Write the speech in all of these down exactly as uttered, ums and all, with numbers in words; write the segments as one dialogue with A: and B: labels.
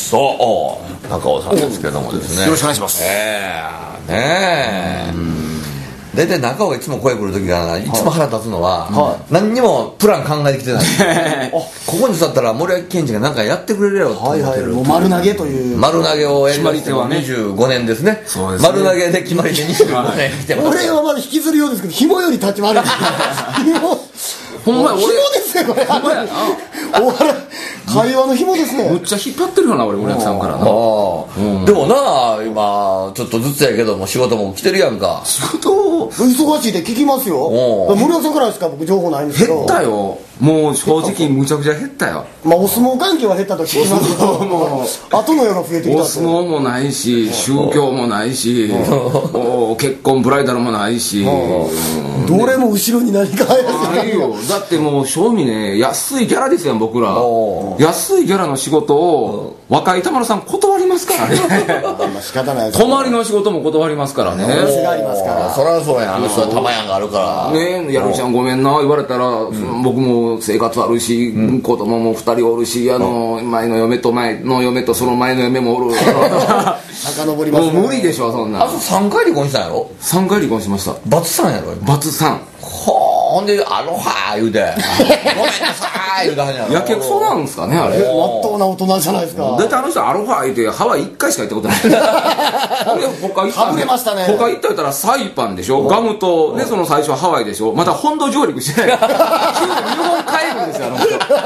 A: そう中尾さんですけどもですね、
B: よろしくお願いします。
A: えー、ねえ大体中尾がいつも声来る時がいつも腹立つのは、はい、何にもプラン考えてきてないここに座ったら森脇健児が何かやってくれるやろって思ってる、はいはい、もう
B: 丸投げという
A: 丸投げをやりましてはにじゅうごねんですね。そうですね、丸投げで決まりでにじゅうごねん来てます。
B: 俺はまだ引きずるようですけど紐より立ち悪い紐ほんまや、紐ですねこれ。ほんまやなお笑い会話の紐ですね。
C: むっちゃ引っ張ってるよな俺森脇さんからな。あ、
A: うん、でもな今ちょっとずつやけども仕事も来てるやんか。
C: 仕事
B: 忙しいで聞きますよ。森脇さんからしか僕情報ないんですけど。
C: 減ったよもう正直むちゃくちゃ減ったよ。
B: まあお相撲関係は減ったと聞きますけども後の世が増えてきた。
C: お相撲もないし宗教もないし結婚ブライダルもないし
B: どれも後ろに何か
C: ないよ。だってもう正味ね安いギャラですよ僕ら。安いギャラの仕事を若い田丸さん断りますからね
B: 仕方ないです。
C: 泊まりの仕事も断りますからね。
B: がありますから
A: そりゃそうや。あの人は玉やんがあるから
C: ね。やるちゃんごめんな言われたら、うん、僕も生活あるし、うん、子供もふたりおるしあの、うん、前の嫁と前の嫁とその前の嫁もおる
B: 遡りますね。
C: もう無理でしょそんな。
A: あとさんかい離婚したんやろ。
C: さんかい離婚しました。
A: バツさんやろ。
C: バツさん。
A: ほんでアロハ言うてごめんなさい言うてはんやろ。
C: やけくそなんですかねあれ。
B: まっとうな大人じゃないですか。
C: だってあの人アロハ言うてハワイいっかいしか行ったことないで他行った
B: はぶれましたね。
C: 他行ったらサイパンでしょガムと、ね、その最初はハワイでしょまた本土上陸してない急に日本帰るんですよあの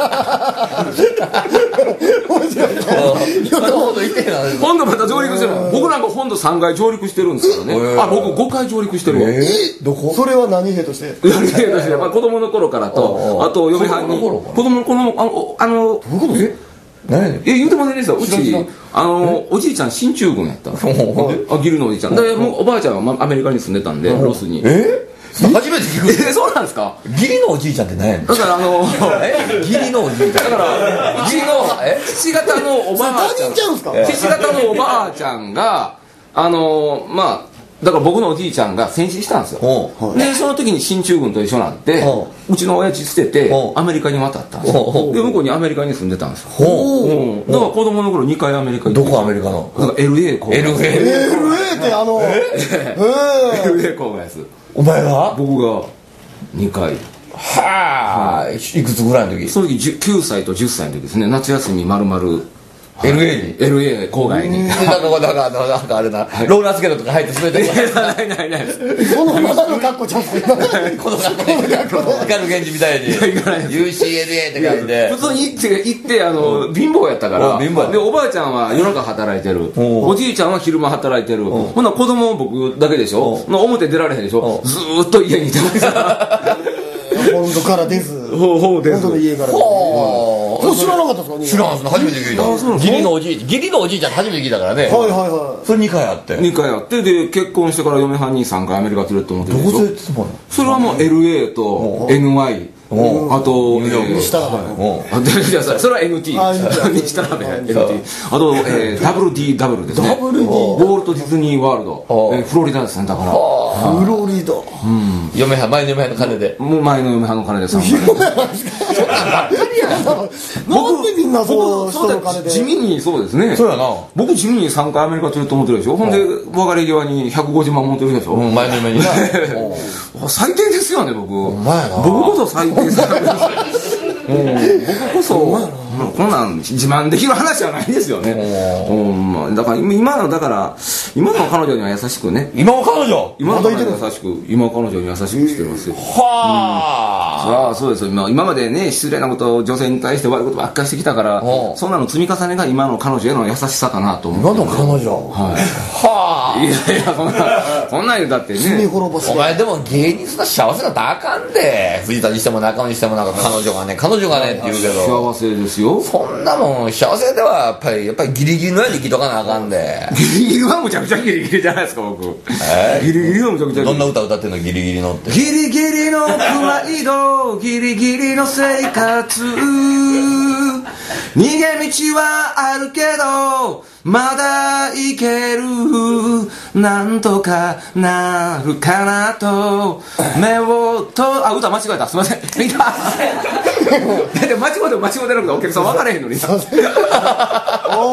C: 人
B: 面白いね。
A: 本土行ってんな。
C: 本土また上陸してる。僕なんか本土さんかい上陸してるんですからね。あ僕ごかい上陸してるよ。
B: えー、どこ。それは何兵として
C: 何兵としてやっぱ子供の頃からとあと嫁はんに子供の頃あのあの
A: え何やねん。
C: え言うてもねですようちあのおじいちゃん進駐軍やったあギルのおじいちゃんでもうおばあちゃんはアメリカに住んでたんでロスに。
A: え初めて聞く。
C: えそうなんですか。
A: 義理のおじいちゃんって何やねん。
C: だからあの
A: 義理のおじいちゃん
C: だからうちの父方のおばあちゃん父方のおばあちゃんがあのまあだから僕のおじいちゃんが戦死したんですよ。でその時に進駐軍と一緒になってうちの親父捨ててアメリカに渡ったんですよ。で向こうにアメリカに住んでたんですよ。だから子供の頃にかいアメリカに。
A: どこアメリカの。
C: だから エルエー 校
A: エルエー
B: エルエー ってあの
C: エルエー 校のやつ。
A: お前が。
C: 僕がにかい。
A: はあ、いくつぐらいの時。
C: その時きゅうさいとじゅっさいの時ですね。夏休み丸々
A: エルエー に
C: エルエー 郊外に
A: なんかなんかなんかあれなローラースケートとか入って滑ってる
C: ないないない
B: このままの格好ちゃんと
A: この格好で光る源氏みたいに ユーシーエルエー って書いて
C: 普通に行って行ってあの貧乏やったからでおばあちゃんは夜中働いてるおじいちゃんは昼間働いてるほんなら子供僕だけでしょ表出られへんでしょずーっと家にいてました
B: 本土から出ず
C: 本土
B: の家から出ず知らなかったですか。
A: 知らんす初めて聞いた。義理のおじい義理のおじいちゃん初めて聞いたからね。
B: はいはいはい。
A: それにかいあって
C: にかいあってで結婚してから嫁はんにさんかいアメリカ連れて思ってるでしょ。
A: どこ連れてもらうの。
C: それはもう エルエー と エヌワイ あと
B: 西田辺
C: それは エヌティー 西田辺 エヌティー あと ダブリューディーダブリュー ですね。ウォルト・ディズニー・ワールドフロリダですね。だから
B: フロリダ
A: 嫁はん前の嫁はんの金で
C: もう前の嫁はんの金でさんかいそんなんばっかりや
B: なんでみんなそう人の金で
C: 地味にそうですね。
A: そうやな。
C: 僕地味にさんかいアメリカ連れて思ってるでしょ。ほんで別れ際にひゃくごじゅうまん持ってるでしょ。
A: 前の嫁にな
C: 最低ですよね僕。
A: 僕
C: こそ最低ですよ僕こそこんなん自慢できる話じゃないですよね。だから今のだから今の彼女には優しくね。
A: 今の彼女
C: 今の彼女に優しく今の彼女に優しくしてますよ。
A: は
C: あそうですよ。今までね失礼なことを女性に対して悪いことばっかりしてきたからそんなの積み重ねが今の彼女への優しさかなと思って。
A: 今の彼女はい
C: やいやそんなそんなん言うだってね。
A: お前でも芸人そんな幸せだったらあかんで。藤田にしても中尾にしてもなんか彼女がね彼女がねって言うけど
C: 幸せですよ。
A: そんなもん幸せではやっぱりやっぱりギリギリのやつに生きとかなあかんで。
C: ギリギリはむちゃくちゃギリギリじゃないですか僕。
A: えー、
C: ギリギリはむちゃくちゃ
A: どんな歌歌ってんのギリギリのって。
C: ギリギリのプライドギリギリの生活逃げ道はあるけどまだいけるなんとかなるかなと目をとあ歌間違えたすいません見ただって間違えて間違えてなくてお客さん分からへんのに
B: お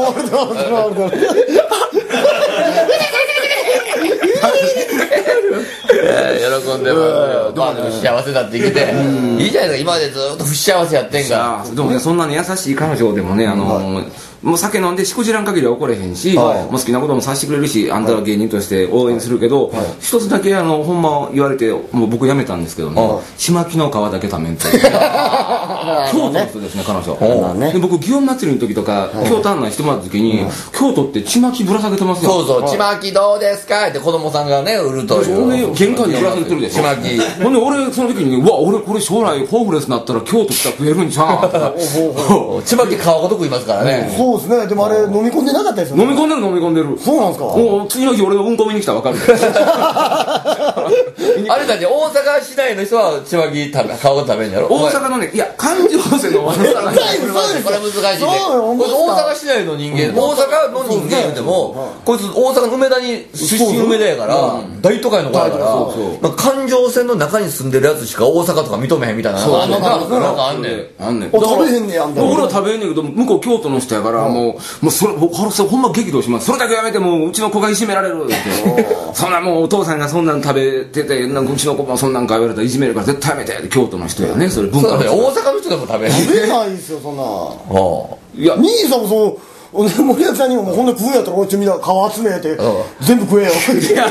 A: 喜んでますよ。幸せだって生きていいじゃないですか。今までずっと不幸せやってんから。
C: でもね、そんなに優しい彼女でもね、あのもう酒飲んでしこじらん限りは怒れへんし、もう好きなこともさせてくれるし、あんたは芸人として応援するけど、一つだけあのほんま言われて、もう僕辞めたんですけどね、ちまきの皮だけ食べんと。京都の人ですね、彼女。で僕祇園祭りの時とか京都案内してもらった時に、京都ってちまきぶら下げてますよ。
A: そうそう、ちまきどうですかって子供さんがね売るという。
C: 玄関にぶら下げてるでしょ。
A: ちまき。
C: ほんで俺その時に、うわ俺これ将来ホームレスになったら京都来たら食えるんちゃう。
A: ちまき皮ごと食いますからね。
B: そうですね。でもあれ飲み込んでなかったですよね。
C: 飲み込んでる飲み込んでる。
B: そうなんですか。
C: もう次の日俺がうんこ見に来たら分かる。
A: あれだって大阪市内の人はちまき食べ皮ごと食べるんやろ。
C: 大阪のね、いや環状線の大阪の
A: これ難しいね。こいつ大阪市内の人間、大阪の人間でもこいつ大阪の梅田に出身梅田やから大都会の子やから環状線の中に住んでるやつしか大阪とか認めへんみたいな。
C: そうなん
A: かあんねん。
C: あんねん。
B: 食べへんねやんだ。
C: 俺は食べへんねんけど向こう京都の人やからもうもうそれほんま激怒します。それだけやめてもううちの子がいじめられるって。そんなもうお父さんがそんなん食べててなんかうちの子もそんなんか言われたらいじめるから絶対やめてって京都の人やね。それ文化の人。
A: 大阪の人でも食べへん。
B: 食べないですよそんな。
C: いや
B: 兄さんもそう。森脇さんにももうほんで食うんやったらおいちみんな皮集めて全部食えよ。
C: いや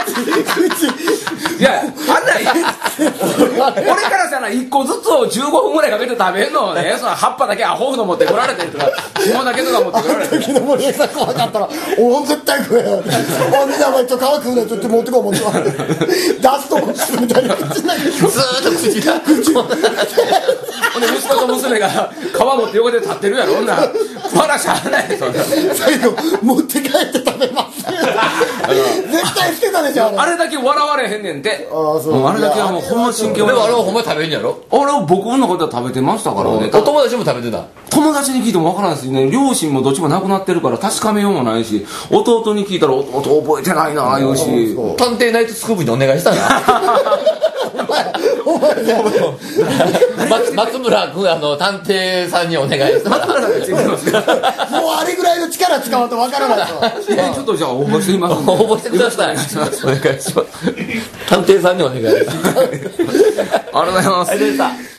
C: いやあんな俺からしたらいっこずつをじゅうごふんぐらいかけて食べるのをね、その葉っぱだけアホほど持ってこられてるとか紐だけとか持ってこられてる。
B: 時の森脇さん怖かったらおん絶対食えよ。おみんなお前ちょっと皮食うねちょっと持ってこう持ってこう。出すとこすみたいな口になる。ずーっと口が口。
C: ほんで息子と娘が皮持って横で立ってるやろ。女まだしゃあない。
B: 最後持って帰って食べます。絶対捨てたでしょ。
C: あれだけ笑われへんねんて。
B: ああそう。
C: あれだけはもうほんま真剣。
A: でもあれはほんま食べんやろ。
C: あれは僕の中では食べてましたからね。
A: お友達も食べてた。
C: 友達に聞いてもわからないですね。両親もどっちも亡くなってるから確かめようもないし、弟に聞いたら弟覚えてないなあいうし。
A: 探偵ナイトスクープにお願いしたな。松村君あの探偵さんにお願いした。松村さんがついてますか。
B: もうあれぐらいの力使わんとわからないと。
C: ちょっとじゃあ応募してみますんで。
A: 応募してください。お願いします。探偵さんにお願いします。
C: ありがとうございます。
A: ありがとうございました。